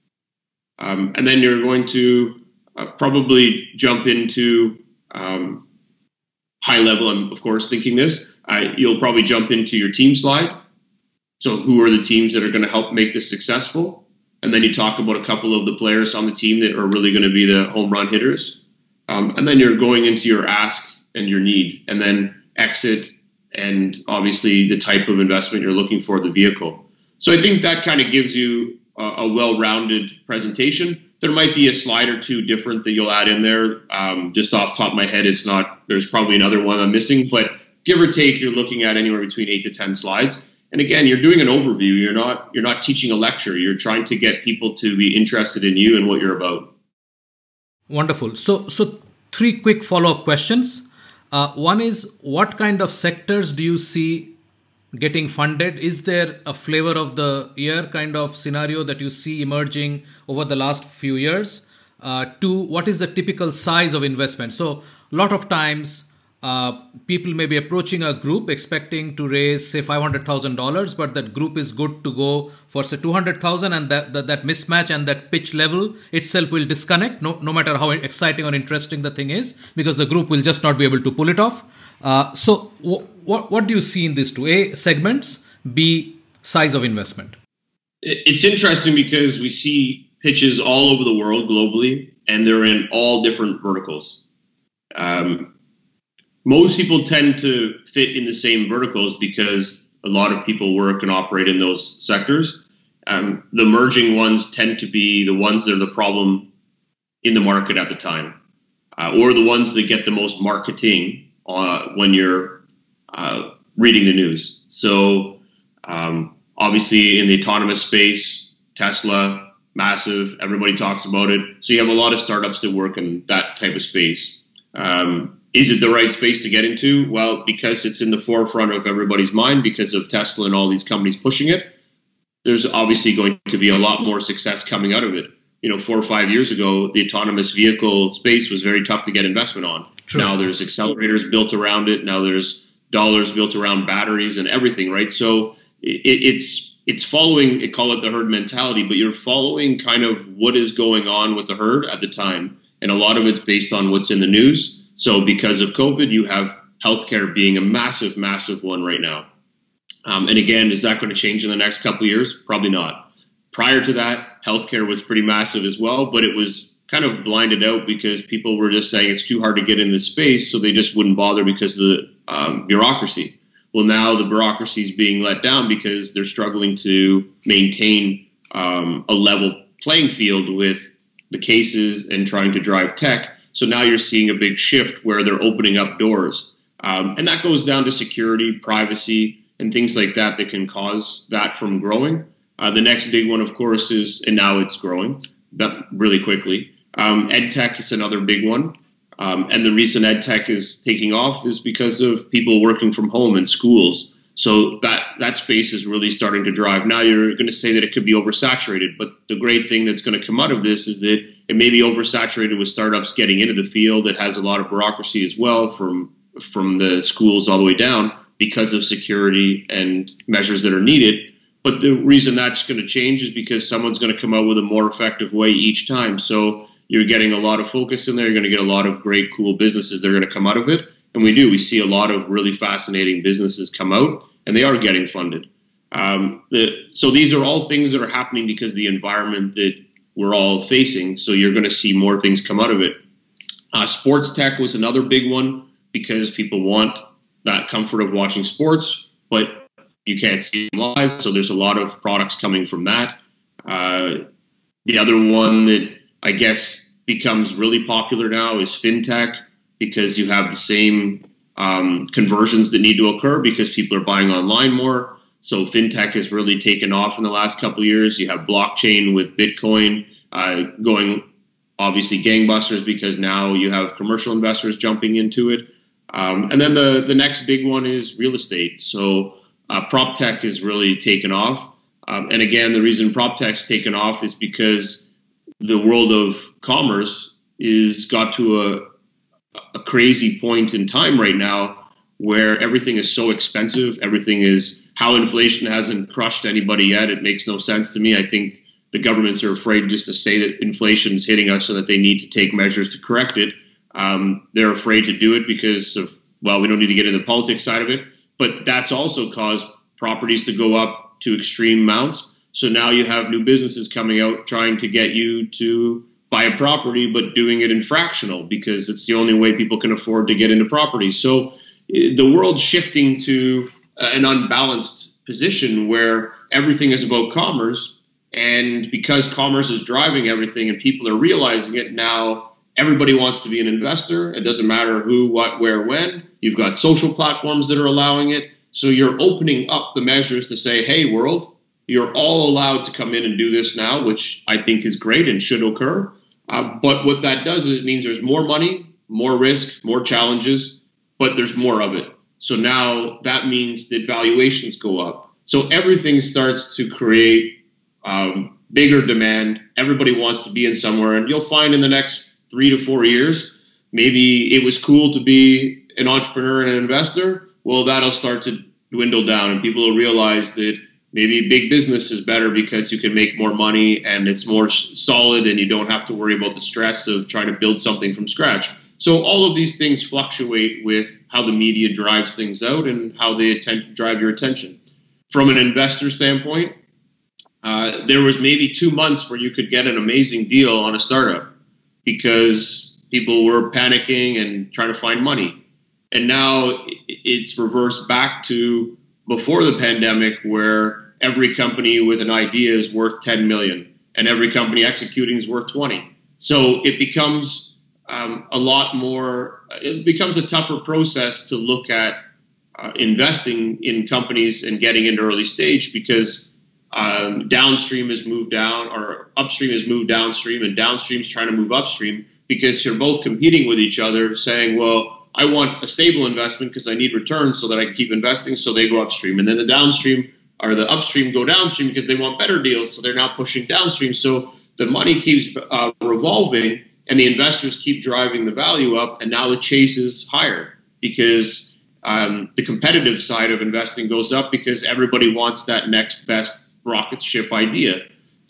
And then you're going to probably jump into high level. I'm, of course, thinking this. You'll probably jump into your team slide. So who are the teams that are going to help make this successful? And then you talk about a couple of the players on the team that are really going to be the home run hitters. And then you're going into your ask and your need, and then exit, and obviously the type of investment you're looking for, the vehicle. So I think that kind of gives you a well-rounded presentation. There might be a slide or two different that you'll add in there. Just off the top of my head, there's probably another one I'm missing, but give or take, you're looking at anywhere between 8 to 10 slides. And again, you're doing an overview. You're not teaching a lecture. You're trying to get people to be interested in you and what you're about. Wonderful. So 3 quick follow-up questions. One is, what kind of sectors do you see getting funded? Is there a flavor of the year kind of scenario that you see emerging over the last few years? 2, what is the typical size of investment? So a lot of times people may be approaching a group expecting to raise, say, $500,000, but that group is good to go for, say, $200,000, and that mismatch and that pitch level itself will disconnect, no matter how exciting or interesting the thing is, because the group will just not be able to pull it off. So what do you see in these two? A, segments, B, size of investment. It's interesting because we see pitches all over the world globally, and they're in all different verticals. Most people tend to fit in the same verticals because a lot of people work and operate in those sectors. The emerging ones tend to be the ones that are the problem in the market at the time, or the ones that get the most marketing when you're reading the news. So obviously in the autonomous space, Tesla, massive, everybody talks about it. So you have a lot of startups that work in that type of space. Is it the right space to get into? Well, because it's in the forefront of everybody's mind because of Tesla and all these companies pushing it, there's obviously going to be a lot more success coming out of it. 4 or 5 years ago, the autonomous vehicle space was very tough to get investment on. True. Now there's accelerators built around it. Now there's dollars built around batteries and everything, right? So it's following, they call it the herd mentality, but you're following kind of what is going on with the herd at the time. And a lot of it's based on what's in the news. So because of COVID, you have healthcare being a massive, massive one right now. And again, is that going to change in the next couple of years? Probably not. Prior to that, healthcare was pretty massive as well, but it was kind of blinded out because people were just saying it's too hard to get in this space, so they just wouldn't bother because of the bureaucracy. Well, now the bureaucracy is being let down because they're struggling to maintain a level playing field with the cases and trying to drive tech. So now you're seeing a big shift where they're opening up doors. And that goes down to security, privacy, and things like that that can cause that from growing. The next big one, of course, is, and now it's growing really quickly, EdTech is another big one. And the reason EdTech is taking off is because of people working from home in schools. So that space is really starting to drive. Now you're going to say that it could be oversaturated, but the great thing that's going to come out of this is that it may be oversaturated with startups getting into the field. It has a lot of bureaucracy as well from the schools all the way down because of security and measures that are needed. But the reason that's going to change is because someone's going to come out with a more effective way each time. So you're getting a lot of focus in there. You're going to get a lot of great, cool businesses that are going to come out of it. And we do. We see a lot of really fascinating businesses come out, and they are getting funded. So these are all things that are happening because of the environment that we're all facing. So you're going to see more things come out of it. Sports tech was another big one because people want that comfort of watching sports, but you can't see them live. So there's a lot of products coming from that. The other one that I guess becomes really popular now is fintech, because you have the same conversions that need to occur because people are buying online more. So fintech has really taken off in the last couple of years. You have blockchain with Bitcoin going obviously gangbusters because now you have commercial investors jumping into it. And then the next big one is real estate. So prop tech has really taken off. And again, the reason prop tech's taken off is because the world of commerce is got to a crazy point in time right now where everything is so expensive. Everything is, how inflation hasn't crushed anybody yet. It makes no sense to me. I think the governments are afraid just to say that inflation is hitting us so that they need to take measures to correct it. They're afraid to do it because of, well, we don't need to get into the politics side of it, but that's also caused properties to go up to extreme amounts. So now you have new businesses coming out trying to get you to buy a property, but doing it in fractional because it's the only way people can afford to get into property. So the world's shifting to an unbalanced position where everything is about commerce. And because commerce is driving everything and people are realizing it now, everybody wants to be an investor. It doesn't matter who, what, where, when. You've got social platforms that are allowing it. So you're opening up the measures to say, hey, world, you're all allowed to come in and do this now, which I think is great and should occur. But what that does is it means there's more money, more risk, more challenges, but there's more of it. So now that means that valuations go up. So everything starts to create bigger demand. Everybody wants to be in somewhere. And you'll find in the next 3 to 4 years, maybe it was cool to be an entrepreneur and an investor. Well, that'll start to dwindle down and people will realize that maybe big business is better because you can make more money and it's more solid and you don't have to worry about the stress of trying to build something from scratch. So all of these things fluctuate with how the media drives things out and how they drive your attention. From an investor standpoint, there was maybe 2 months where you could get an amazing deal on a startup because people were panicking and trying to find money. And now it's reversed back to before the pandemic where every company with an idea is worth 10 million and every company executing is worth 20. So it becomes a lot more, it becomes a tougher process to look at investing in companies and getting into early stage because downstream has moved down or upstream has moved downstream and downstream's trying to move upstream because you're both competing with each other saying, well, I want a stable investment because I need returns so that I can keep investing. So they go upstream and then the downstream or the upstream go downstream because they want better deals. So they're now pushing downstream. So the money keeps revolving and the investors keep driving the value up. And now the chase is higher because the competitive side of investing goes up because everybody wants that next best rocket ship idea.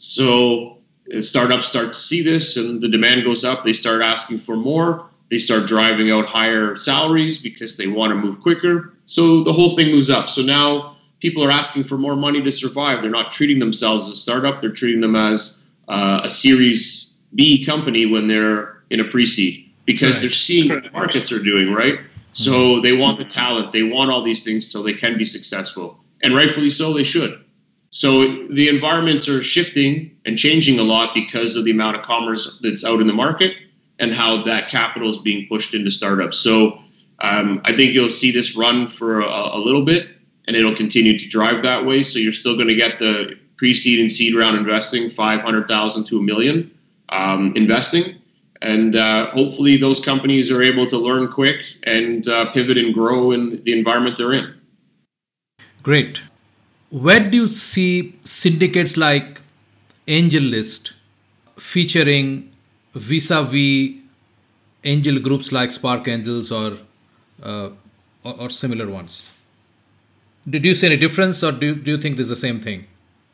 So startups start to see this and the demand goes up. They start asking for more. They start driving out higher salaries because they want to move quicker. So the whole thing moves up. So now people are asking for more money to survive. They're not treating themselves as a startup. They're treating them as a Series B company when they're in a pre-seed because they're seeing what the markets are doing, right? So they want the talent. They want all these things so they can be successful. And rightfully so, they should. So the environments are shifting and changing a lot because of the amount of commerce that's out in the market and how that capital is being pushed into startups. So I think you'll see this run for a little bit, and it'll continue to drive that way. So you're still going to get the pre-seed and seed round investing, 500,000 to $1 million investing. And hopefully those companies are able to learn quick and pivot and grow in the environment they're in. Great. Where do you see syndicates like AngelList featuring vis-a-vis angel groups like Spark Angels or similar ones? Did you see any difference, or do you think this is the same thing?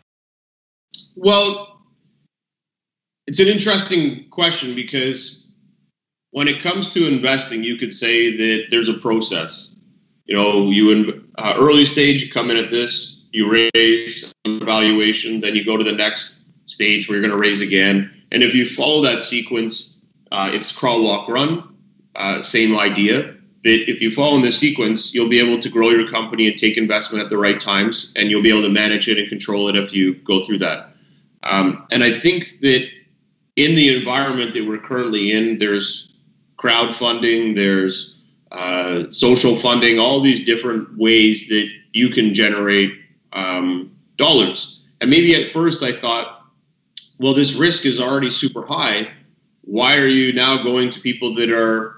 Well, it's an interesting question because when it comes to investing, you could say that there's a process. You know, early stage, you come in at this, you raise a valuation, then you go to the next stage where you're going to raise again. And if you follow that sequence, it's crawl, walk, run, same idea. That if you follow in this sequence, you'll be able to grow your company and take investment at the right times, and you'll be able to manage it and control it if you go through that. And I think that in the environment that we're currently in, there's crowdfunding, there's social funding, all these different ways that you can generate dollars. And maybe at first I thought, well, this risk is already super high. Why are you now going to people that are,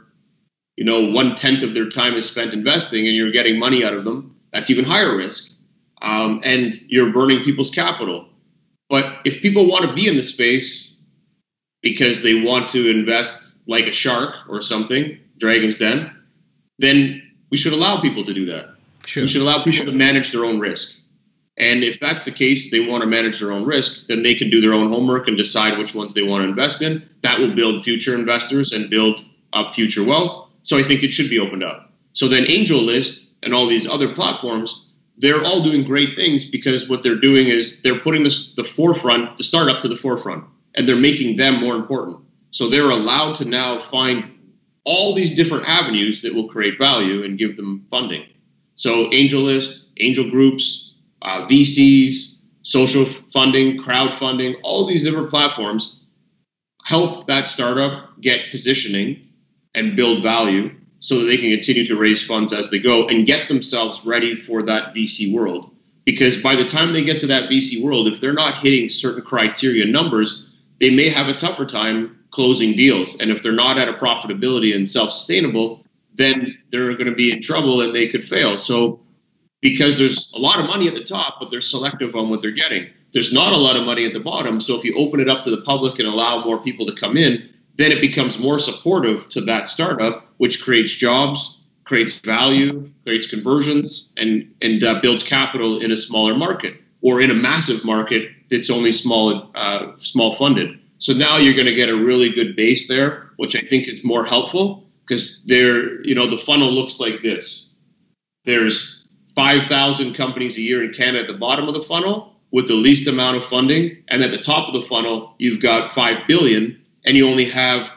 1/10 of their time is spent investing and you're getting money out of them? That's even higher risk. And you're burning people's capital. But if people want to be in the space because they want to invest like a shark or something, Dragon's Den, then we should allow people to do that. Sure. We should allow people to manage their own risk. And if that's the case, they want to manage their own risk, then they can do their own homework and decide which ones they want to invest in. That will build future investors and build up future wealth. So I think it should be opened up. So then AngelList and all these other platforms, they're all doing great things because what they're doing is they're putting the startup to the forefront, and they're making them more important. So they're allowed to now find all these different avenues that will create value and give them funding. So AngelList, angel groups, VCs, social funding, crowdfunding, all these different platforms help that startup get positioning and build value so that they can continue to raise funds as they go and get themselves ready for that VC world. Because by the time they get to that VC world, if they're not hitting certain criteria numbers, they may have a tougher time closing deals. And if they're not at a profitability and self-sustainable, then they're going to be in trouble and they could fail. So because there's a lot of money at the top, but they're selective on what they're getting. There's not a lot of money at the bottom. So if you open it up to the public and allow more people to come in, then it becomes more supportive to that startup, which creates jobs, creates value, creates conversions, and builds capital in a smaller market or in a massive market that's only small funded. So now you're going to get a really good base there, which I think is more helpful because the funnel looks like this. There's 5,000 companies a year in Canada at the bottom of the funnel with the least amount of funding. And at the top of the funnel, you've got 5 billion and you only have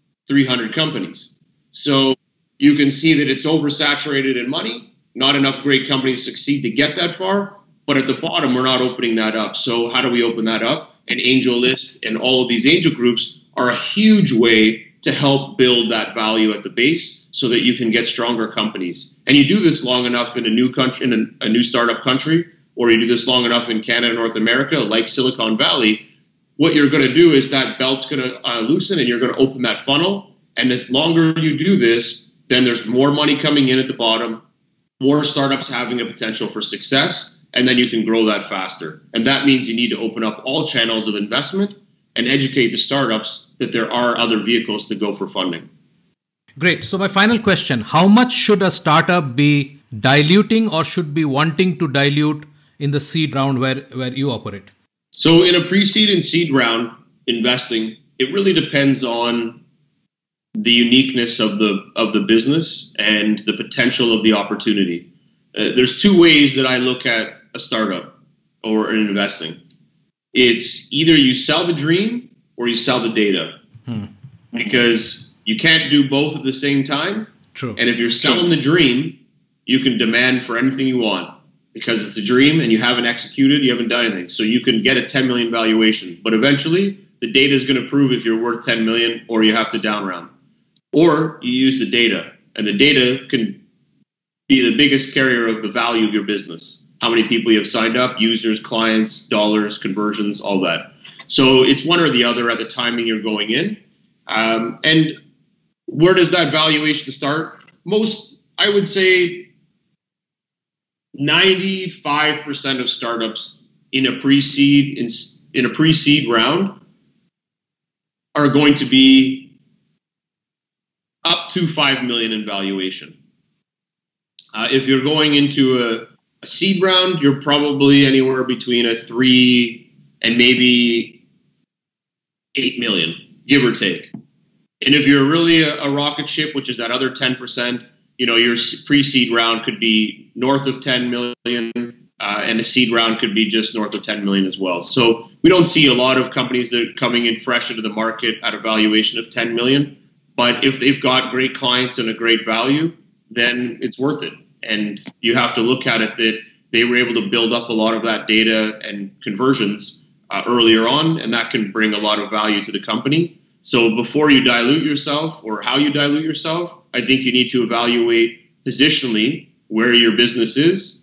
300 companies. So you can see that it's oversaturated in money. Not enough great companies succeed to get that far. But at the bottom, we're not opening that up. So how do we open that up? And AngelList and all of these angel groups are a huge way to help build that value at the base so that you can get stronger companies. And you do this long enough in a new country, in a new startup country, or you do this long enough in Canada, North America, like Silicon Valley, what you're going to do is that belt's going to loosen and you're going to open that funnel. And as longer you do this, then there's more money coming in at the bottom, more startups having a potential for success, and then you can grow that faster. And that means you need to open up all channels of investment and educate the startups that there are other vehicles to go for funding. Great. So my final question, how much should a startup be diluting or should be wanting to dilute in the seed round where you operate? So in a pre-seed and seed round investing, it really depends on the uniqueness of the business and the potential of the opportunity. There's two ways that I look at a startup or in investing. It's either you sell the dream or you sell the data. Because you can't do both at the same time. True. And if you're selling the dream, you can demand for anything you want. because it's a dream and you haven't executed, you haven't done anything. So you can get a 10 million valuation, but eventually the data is going to prove if you're worth 10 million or you have to down round. Or you use the data, and the data can be the biggest carrier of the value of your business. How many people you have signed up, users, clients, dollars, conversions, all that. So it's one or the other at the timing you're going in. And where does that valuation start? I would say 95% of startups in a pre-seed round are going to be up to 5 million in valuation. If you're going into a seed round, you're probably anywhere between a 3 and maybe 8 million, give or take. And if you're really a rocket ship, which is that other 10%, your pre-seed round could be north of 10 million, and a seed round could be just north of 10 million as well. So we don't see a lot of companies that are coming in fresh into the market at a valuation of 10 million. But if they've got great clients and a great value, then it's worth it. And you have to look at it that they were able to build up a lot of that data and conversions earlier on, and that can bring a lot of value to the company. So before you dilute yourself or how you dilute yourself, I think you need to evaluate positionally where your business is.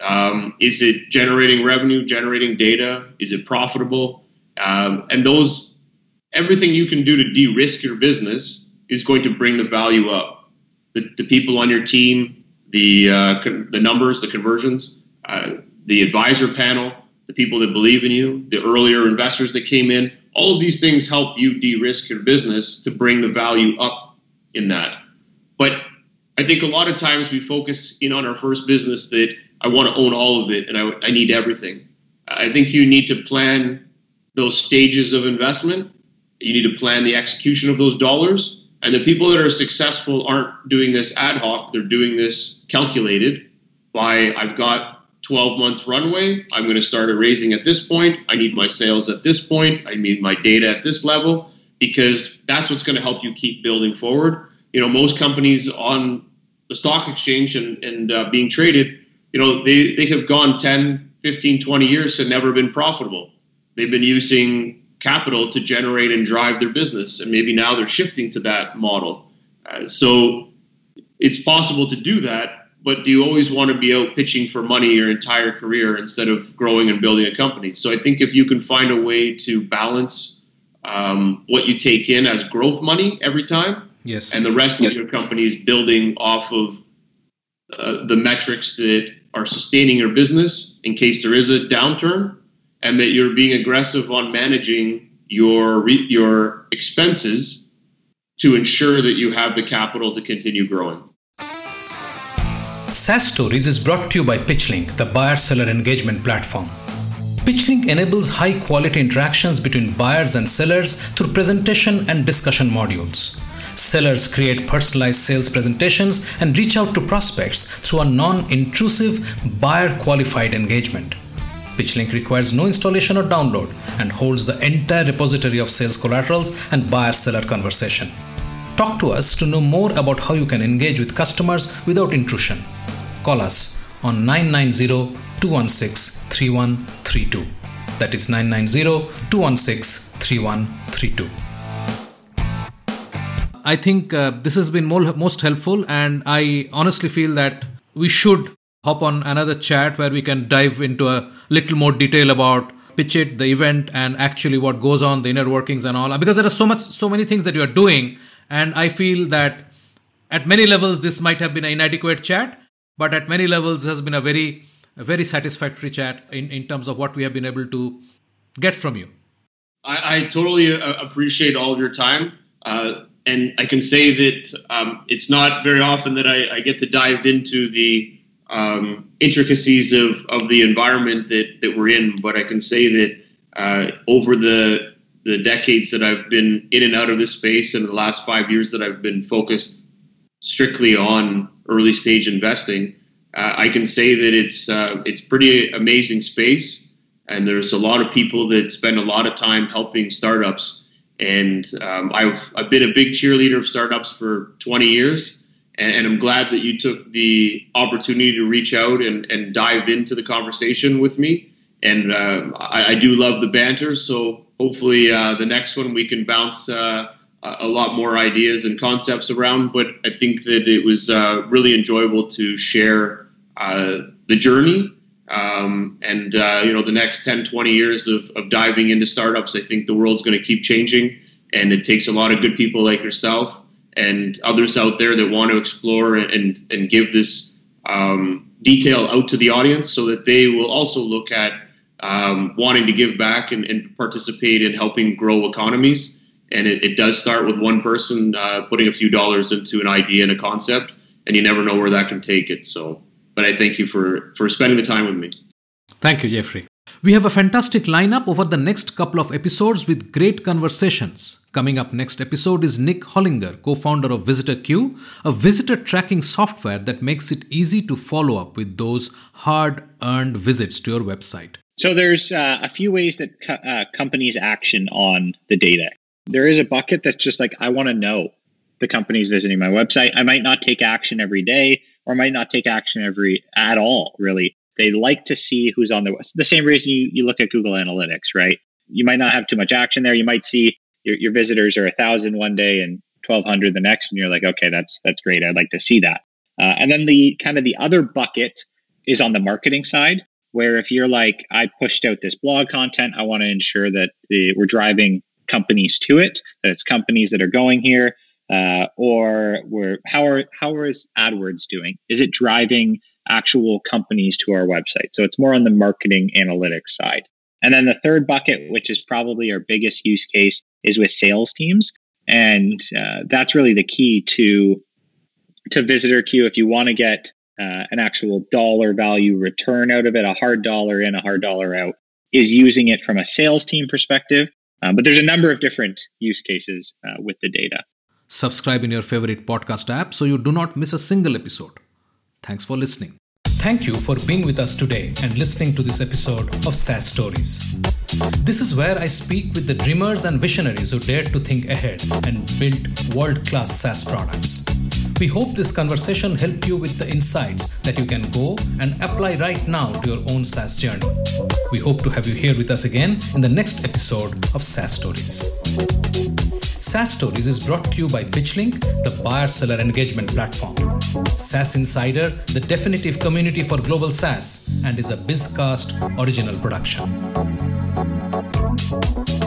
Is it generating revenue, generating data? Is it profitable? And everything you can do to de-risk your business is going to bring the value up. The people on your team, the numbers, the conversions, the advisor panel, the people that believe in you, the earlier investors that came in, all of these things help you de-risk your business to bring the value up in that. But I think a lot of times we focus in on our first business that I want to own all of it and I need everything. I think you need to plan those stages of investment. You need to plan the execution of those dollars. And the people that are successful aren't doing this ad hoc. They're doing this calculated by, I've got 12 months runway. I'm going to start raising at this point. I need my sales at this point. I need my data at this level, because that's what's going to help you keep building forward. Most companies on the stock exchange and being traded, they have gone 10, 15, 20 years and never been profitable. They've been using capital to generate and drive their business, and maybe now they're shifting to that model. So it's possible to do that, but do you always want to be out pitching for money your entire career instead of growing and building a company? So I think if you can find a way to balance what you take in as growth money every time, yes, and the rest of your company is building off of the metrics that are sustaining your business in case there is a downturn, and that you're being aggressive on managing your expenses to ensure that you have the capital to continue growing. SaaS Stories is brought to you by PitchLink, the buyer-seller engagement platform. PitchLink enables high-quality interactions between buyers and sellers through presentation and discussion modules. Sellers create personalized sales presentations and reach out to prospects through a non-intrusive, buyer-qualified engagement. PitchLink requires no installation or download and holds the entire repository of sales collaterals and buyer-seller conversation. Talk to us to know more about how you can engage with customers without intrusion. Call us on 990-216-3132. That is 990-216-3132. I think this has been most helpful, and I honestly feel that we should hop on another chat where we can dive into a little more detail about Pitch It, the event, and actually what goes on, the inner workings and all. Because there are so many things that you are doing, and I feel that at many levels this might have been an inadequate chat, but at many levels this has been a very satisfactory chat in terms of what we have been able to get from you. I totally appreciate all of your time. And I can say that it's not very often that I get to dive into the intricacies of the environment that we're in, but I can say that over the decades that I've been in and out of this space, and the last 5 years that I've been focused strictly on early stage investing, I can say that it's pretty amazing space, and there's a lot of people that spend a lot of time helping startups. And I've been a big cheerleader of startups for 20 years. And I'm glad that you took the opportunity to reach out and dive into the conversation with me. And I do love the banter, so hopefully the next one we can bounce a lot more ideas and concepts around. But I think that it was really enjoyable to share the journey and the next 10, 20 years of diving into startups. I think the world's going to keep changing, and it takes a lot of good people like yourself and others out there that want to explore and give this detail out to the audience so that they will also look at wanting to give back and participate in helping grow economies. And it does start with one person putting a few dollars into an idea and a concept, and you never know where that can take it. So, but I thank you for spending the time with me. Thank you, Jeffrey. We have a fantastic lineup over the next couple of episodes with great conversations. Coming up next episode is Nick Hollinger, co-founder of VisitorQ, a visitor tracking software that makes it easy to follow up with those hard-earned visits to your website. So there's a few ways that companies action on the data. There is a bucket that's just like, I want to know the company's visiting my website. I might not take action every day, or might not take action at all, really. They like to see who's on the same reason you look at Google Analytics, right? You might not have too much action there. You might see your visitors are 1,000 one day and 1,200 the next, and you're like, okay, that's great. I'd like to see that. And then the other bucket is on the marketing side, where if you're like, I pushed out this blog content, I want to ensure that we're driving companies to it, that it's companies that are going here, or how is AdWords doing? Is it driving actual companies to our website? So it's more on the marketing analytics side. And then the third bucket, which is probably our biggest use case, is with sales teams. And that's really the key to VisitorQ. If you want to get an actual dollar value return out of it, a hard dollar in, a hard dollar out, is using it from a sales team perspective. But there's a number of different use cases with the data. Subscribe in your favorite podcast app so you do not miss a single episode. Thanks for listening. Thank you for being with us today and listening to this episode of SaaS Stories. This is where I speak with the dreamers and visionaries who dared to think ahead and build world-class SaaS products. We hope this conversation helped you with the insights that you can go and apply right now to your own SaaS journey. We hope to have you here with us again in the next episode of SaaS Stories. SaaS Stories is brought to you by PitchLink, the buyer-seller engagement platform. SaaS Insider, the definitive community for global SaaS, and is a BizCast original production.